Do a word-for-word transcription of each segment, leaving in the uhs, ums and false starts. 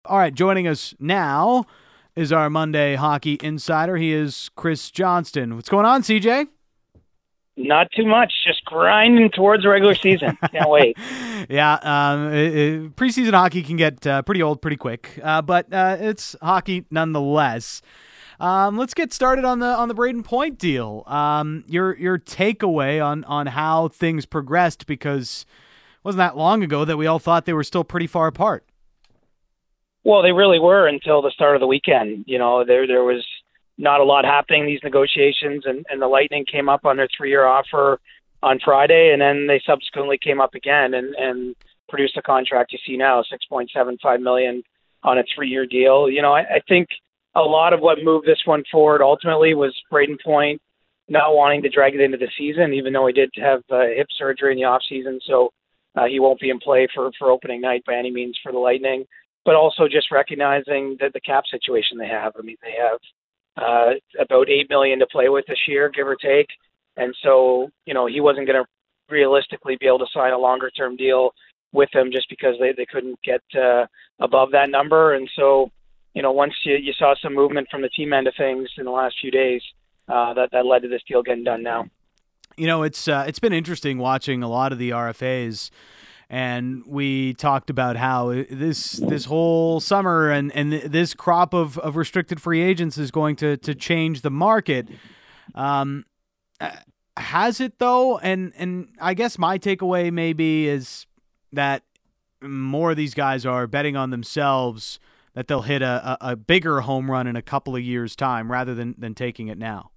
All right, joining us now is our Monday Hockey Insider. He is Chris Johnston. What's going on, C J? Not too much. Just grinding towards the regular season. Can't wait. yeah, um, it, it, preseason hockey can get uh, pretty old pretty quick, uh, but uh, it's hockey nonetheless. Um, let's get started on the on the Brayden Point deal. Um, your your takeaway on on how things progressed, because it wasn't that long ago that we all thought they were still pretty far apart. Well, they really were until the start of the weekend. You know, there there was not a lot happening in these negotiations, and, and the Lightning came up on their three-year offer on Friday, and then they subsequently came up again and, and produced a contract you see now, six point seven five million dollars on a three-year deal. You know, I, I think a lot of what moved this one forward ultimately was Brayden Point not wanting to drag it into the season, even though he did have uh, hip surgery in the offseason, so uh, he won't be in play for, for opening night by any means for the Lightning. But also just recognizing that the cap situation they have. I mean, they have uh, about eight million dollars to play with this year, give or take. And so, you know, he wasn't going to realistically be able to sign a longer-term deal with them just because they, they couldn't get uh, above that number. And so, you know, once you, you saw some movement from the team end of things in the last few days, uh, that, that led to this deal getting done now. You know, it's uh, it's been interesting watching a lot of the R F As. And we talked about how this this whole summer and, and this crop of, of restricted free agents is going to, to change the market. Um, has it, though? And and I guess my takeaway maybe is that more of these guys are betting on themselves that they'll hit a, a, a bigger home run in a couple of years' time rather than, than taking it now.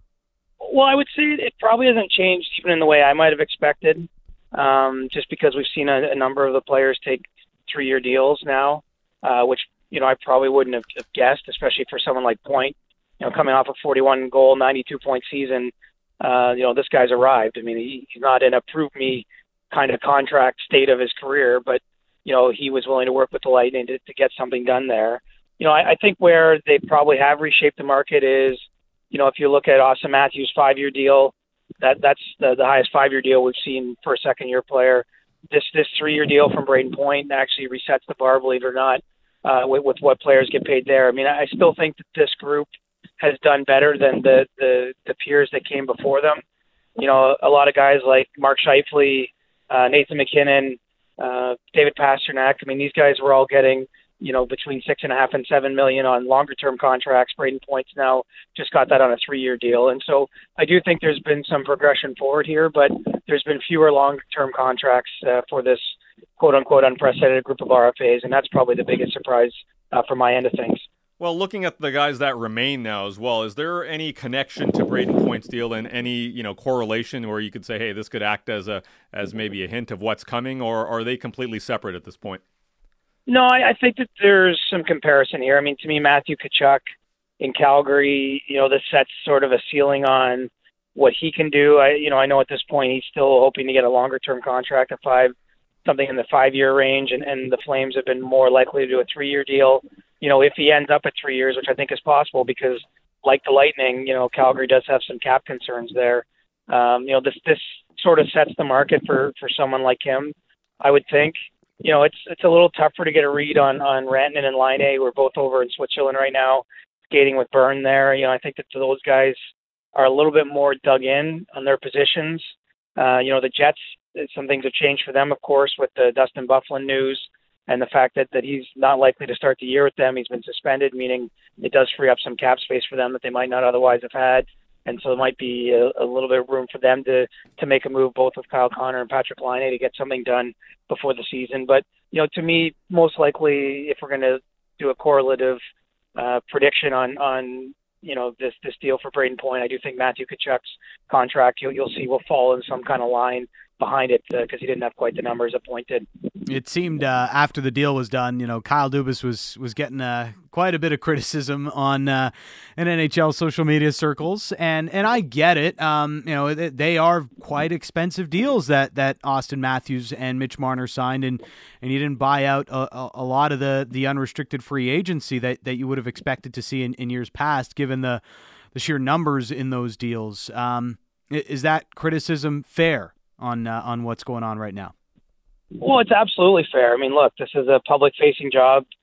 Well, I would say it probably hasn't changed even in the way I might have expected. Um, just because we've seen a, a number of the players take three-year deals now, uh, which, you know, I probably wouldn't have, have guessed, especially for someone like Point, you know, coming off a forty-one goal, ninety-two point season. Uh, you know, this guy's arrived. I mean, he, he's not in a prove me kind of contract state of his career, but, you know, he was willing to work with the Lightning to, to get something done there. You know, I, I think where they probably have reshaped the market is, you know, if you look at Austin Matthews' five-year deal, That that's the, the highest five-year deal we've seen for a second-year player. This this three-year deal from Brayden Point actually resets the bar, believe it or not, uh, with, with what players get paid there. I mean, I still think that this group has done better than the, the, the peers that came before them. You know, a lot of guys like Mark Scheifele, uh, Nathan McKinnon, uh, David Pasternak. I mean, these guys were all getting, you know, between six and a half and seven million on longer term contracts. Brayden Point's now just got that on a three year deal. And so I do think there's been some progression forward here, but there's been fewer long term contracts uh, for this quote unquote unprecedented group of R F As. And that's probably the biggest surprise uh, from my end of things. Well, looking at the guys that remain now as well, is there any connection to Brayden Point's deal and any, you know, correlation where you could say, hey, this could act as a, as maybe a hint of what's coming, or are they completely separate at this point? No, I, I think that there's some comparison here. I mean, to me, Matthew Tkachuk in Calgary, you know, this sets sort of a ceiling on what he can do. I, you know, I know at this point he's still hoping to get a longer-term contract, a five, something in the five-year range, and, and the Flames have been more likely to do a three-year deal. You know, if he ends up at three years, which I think is possible, because like the Lightning, you know, Calgary does have some cap concerns there. Um, you know, this this sort of sets the market for for someone like him, I would think. You know, it's it's a little tougher to get a read on, on Rantanen and Laine. We're both over in Switzerland right now, skating with Byrne there. You know, I think that those guys are a little bit more dug in on their positions. Uh, you know, the Jets, some things have changed for them, of course, with the Dustin Byfuglien news and the fact that, that he's not likely to start the year with them. He's been suspended, meaning it does free up some cap space for them that they might not otherwise have had. And so there might be a, a little bit of room for them to, to make a move, both with Kyle Connor and Patrick Laine, to get something done before the season. But, you know, to me, most likely, if we're going to do a correlative uh, prediction on, on, you know, this, this deal for Brayden Point, I do think Matthew Tkachuk's contract, you'll, you'll see, will fall in some kind of line behind it because uh, he didn't have quite the numbers appointed. It seemed uh, after the deal was done, you know, Kyle Dubas was was getting uh, quite a bit of criticism on uh, in N H L social media circles, and and I get it. Um, you know, they are quite expensive deals that that Austin Matthews and Mitch Marner signed, and and you didn't buy out a, a lot of the the unrestricted free agency that, that you would have expected to see in, in years past, given the the sheer numbers in those deals. Um, is that criticism fair on uh, on what's going on right now? Well, it's absolutely fair. I mean, look, this is a public-facing job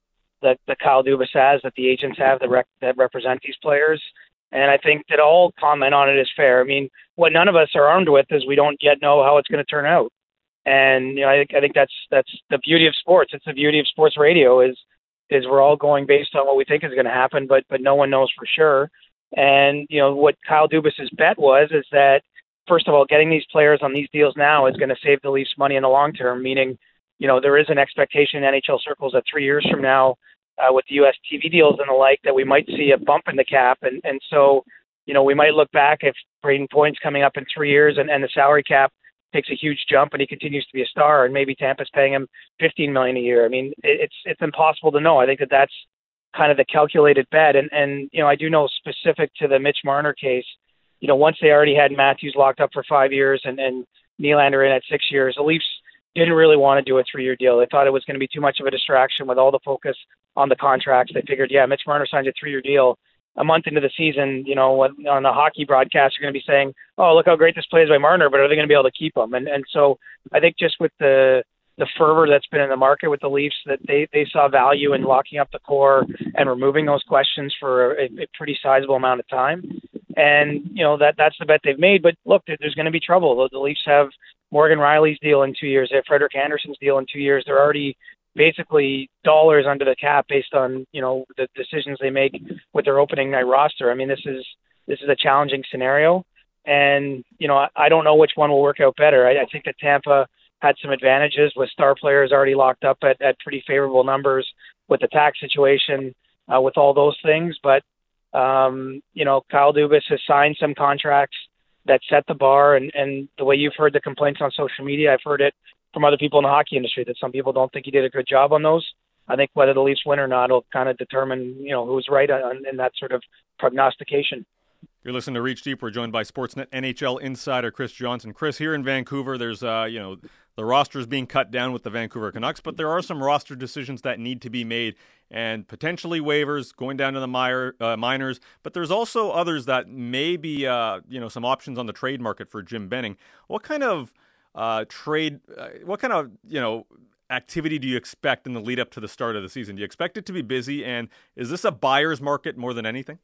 that, that Kyle Dubas has, that the agents have that, rec- that represent these players. And I think that all comment on it is fair. I mean, what none of us are armed with is we don't yet know how it's going to turn out. And you know, I think I think that's that's the beauty of sports. It's the beauty of sports radio is is we're all going based on what we think is going to happen, but but no one knows for sure. And you know what Kyle Dubas's bet was is that first of all, getting these players on these deals now is going to save the Leafs money in the long term. Meaning, you know, there is an expectation in N H L circles that three years from now, uh, with the U S T V deals and the like, that we might see a bump in the cap, and and so you know we might look back if Brayden Point's coming up in three years and, and the salary cap takes a huge jump and he continues to be a star, and maybe Tampa's paying him fifteen million dollars a year. I mean, it's it's impossible to know. I think that that's kind of the calculated bet. And, and you know, I do know specific to the Mitch Marner case, you know, once they already had Matthews locked up for five years and, and Nylander in at six years, the Leafs didn't really want to do a three-year deal. They thought it was going to be too much of a distraction with all the focus on the contracts. They figured, yeah, Mitch Marner signed a three-year deal. A month into the season, you know, on the hockey broadcast, you're going to be saying, oh, look how great this play is by Marner, but are they going to be able to keep him? And and so I think just with the the fervor that's been in the market with the Leafs, that they, they saw value in locking up the core and removing those questions for a, a pretty sizable amount of time. And, you know, that that's the bet they've made. But look, there's going to be trouble. The, the Leafs have Morgan Riley's deal in two years. They have Frederik Andersen's deal in two years. They're already basically dollars under the cap based on, you know, the decisions they make with their opening night roster. I mean, this is this is a challenging scenario, and you know, I, I don't know which one will work out better. I, I think that Tampa had some advantages with star players already locked up at, at pretty favorable numbers with the tax situation, uh, with all those things. But um, you know, Kyle Dubas has signed some contracts that set the bar, and, and the way you've heard the complaints on social media, I've heard it from other people in the hockey industry that some people don't think he did a good job on those. I think whether the Leafs win or not will kind of determine, you know, who's right on, in that sort of prognostication. You're listening to Reach Deep. We're joined by Sportsnet N H L insider Chris Johnson. Chris, here in Vancouver, there's, uh, you know, the roster is being cut down with the Vancouver Canucks, but there are some roster decisions that need to be made and potentially waivers going down to the minor, uh, minors. But there's also others that may be, uh, you know, some options on the trade market for Jim Benning. What kind of Uh, trade, uh, what kind of, you know, activity do you expect in the lead up to the start of the season? Do you expect it to be busy? And is this a buyer's market more than anything?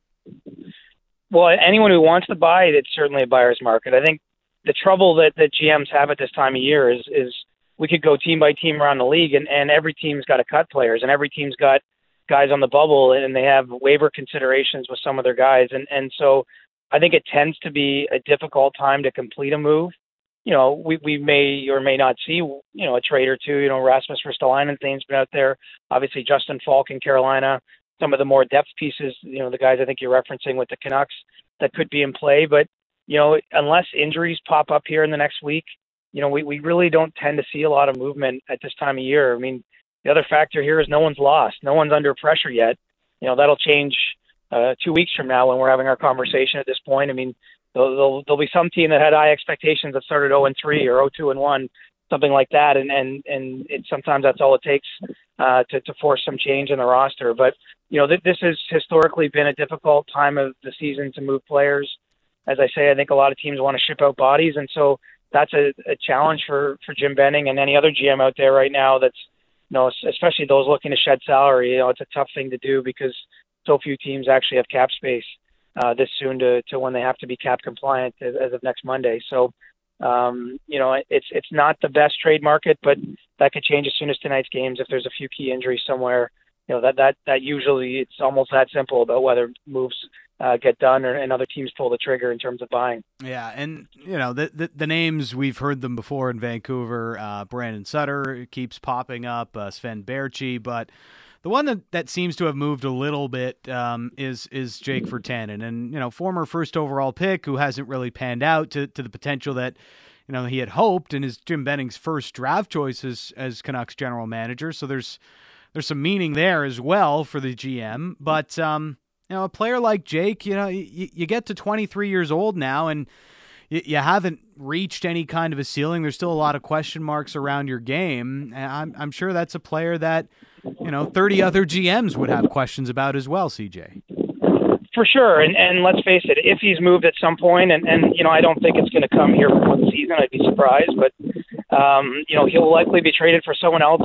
Well, anyone who wants to buy it, it's certainly a buyer's market. I think the trouble that, that G Ms have at this time of year is, is we could go team by team around the league, and, and every team's got to cut players, and every team's got guys on the bubble, and they have waiver considerations with some of their guys. And, and so I think it tends to be a difficult time to complete a move. You know, we, we may or may not see, you know, a trade or two. You know, Rasmus Ristolainen's name's been out there. Obviously, Justin Falk in Carolina. Some of the more depth pieces, you know, the guys I think you're referencing with the Canucks that could be in play. But, you know, unless injuries pop up here in the next week, you know, we, we really don't tend to see a lot of movement at this time of year. I mean, the other factor here is no one's lost. No one's under pressure yet. You know, that'll change uh, two weeks from now when we're having our conversation at this point. I mean, There'll, there'll, there'll be some team that had high expectations that started oh and three or oh two and one, something like that, and and and it, sometimes that's all it takes uh, to to force some change in the roster. But you know, th- this has historically been a difficult time of the season to move players. As I say, I think a lot of teams want to ship out bodies, and so that's a, a challenge for for Jim Benning and any other G M out there right now. That's, you know, especially those looking to shed salary. You know, it's a tough thing to do because so few teams actually have cap space Uh, this soon to, to when they have to be cap compliant as, as of next Monday. So, um, you know, it's it's not the best trade market, but that could change as soon as tonight's games if there's a few key injuries somewhere. You know, that that that usually it's almost that simple about whether moves uh, get done or and other teams pull the trigger in terms of buying. Yeah, and you know the the, the names we've heard them before in Vancouver. Uh, Brandon Sutter keeps popping up, uh, Sven Baertschi, but the one that, that seems to have moved a little bit um, is is Jake Virtanen, and you know, former first overall pick who hasn't really panned out to, to the potential that you know he had hoped, and is Jim Benning's first draft choice as, as Canucks general manager. So there's there's some meaning there as well for the G M. But um, you know, a player like Jake, you know, you, you get to twenty-three years old now, and you, you haven't reached any kind of a ceiling. There's still a lot of question marks around your game, and I'm I'm sure that's a player that, you know, thirty other G Ms would have questions about as well, C J. For sure. And and let's face it, if he's moved at some point, and, and you know, I don't think it's going to come here before the season, I'd be surprised, but, um, you know, he'll likely be traded for someone else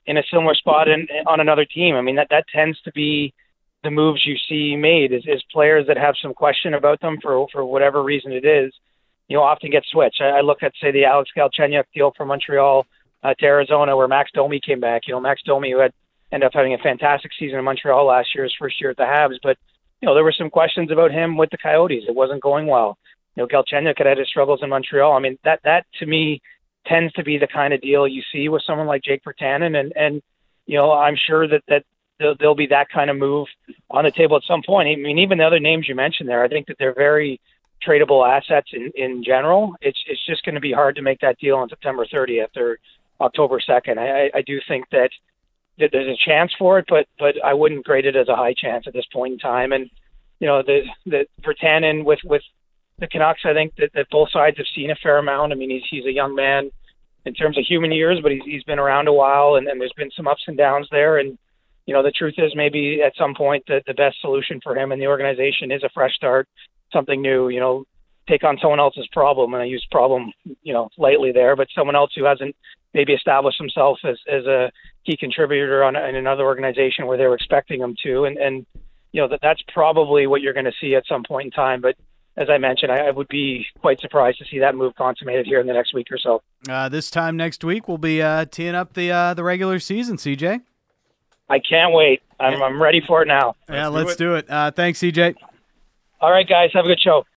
in a similar spot in, on another team. I mean, that, that tends to be the moves you see made is, is players that have some question about them for, for whatever reason it is, you know, often get switched. I, I look at, say, the Alex Galchenyuk deal from Montreal uh, to Arizona where Max Domi came back. You know, Max Domi, who had ended up having a fantastic season in Montreal last year, his first year at the Habs, but, you know, there were some questions about him with the Coyotes. It wasn't going well. You know, Galchenyuk had had his struggles in Montreal. I mean, that, that to me tends to be the kind of deal you see with someone like Jake Virtanen. And, and you know, I'm sure that, that there'll, there'll be that kind of move on the table at some point. I mean, even the other names you mentioned there, I think that they're very tradable assets in, in general. It's it's just going to be hard to make that deal on September thirtieth or October second. I, I do think that, that there's a chance for it, but but I wouldn't grade it as a high chance at this point in time. And, you know, the, the Virtanen with, with the Canucks, I think that, that both sides have seen a fair amount. I mean, he's he's a young man in terms of human years, but he's he's been around a while, and, and there's been some ups and downs there. And, you know, the truth is maybe at some point the, the best solution for him and the organization is a fresh start, something new, you know, take on someone else's problem. And I use problem, you know, lightly there, but someone else who hasn't maybe established himself as, as a key contributor on in another organization where they were expecting him to. And, and you know, that that's probably what you're going to see at some point in time. But as I mentioned, I, I would be quite surprised to see that move consummated here in the next week or so. Uh, this time next week, we'll be uh, teeing up the uh, the regular season, C J. I can't wait. I'm, I'm ready for it now. Yeah, let's do it. Do it. Uh, thanks, C J. All right, guys. Have a good show.